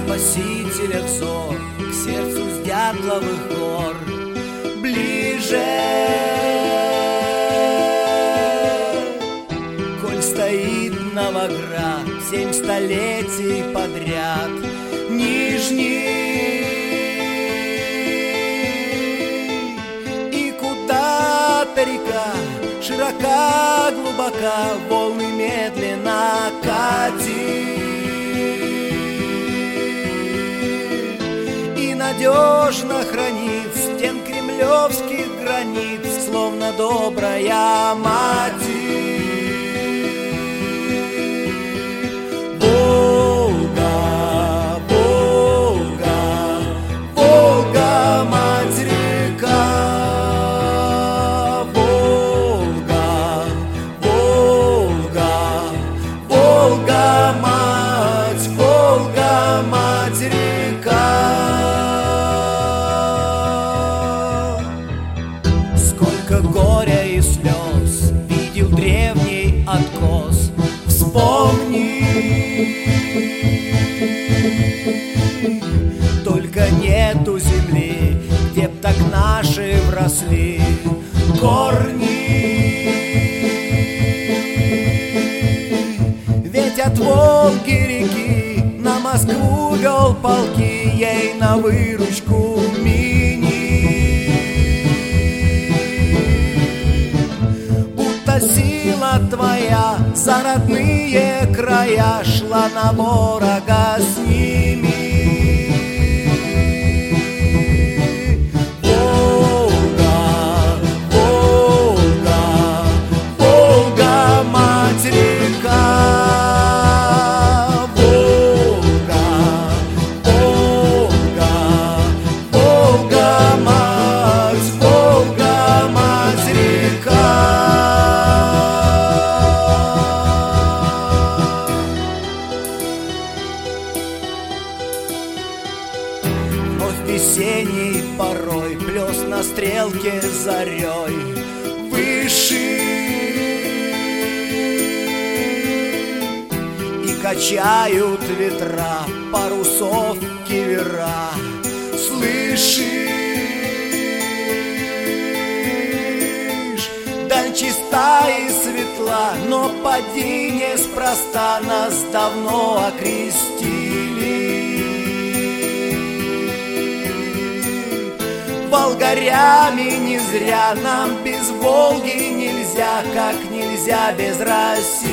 спасителя взор к сердцу с Дятловых гор ближе. Коль стоит Новоград 7 столетий подряд, Нижний, и куда-то река широка, глубока, волны медленно катит, и надежно хранит стен кремлевских границ, словно добрая мать. Волга, Волга, Волга, мать река. Волга, Волга, Волга, мать река. Сколько горя и слез видел древний откос, вспомни. Только нету земли, где б так наши вросли корни. Ведь от Волги реки на Москву вел полки, ей на выручку мини. Будто сила твоя за родные края шла на ворога с ними. Волга, Волга, Волга, мать река. Волга, Волга, Волга, мать река. Весенней порой плес на стрелке зарей выше, и качают ветра парусов кивера. Слышишь, даль чиста и светла, но поди неспроста нас давно окрестили. Волгарями не зря, нам без Волги нельзя, как нельзя без России.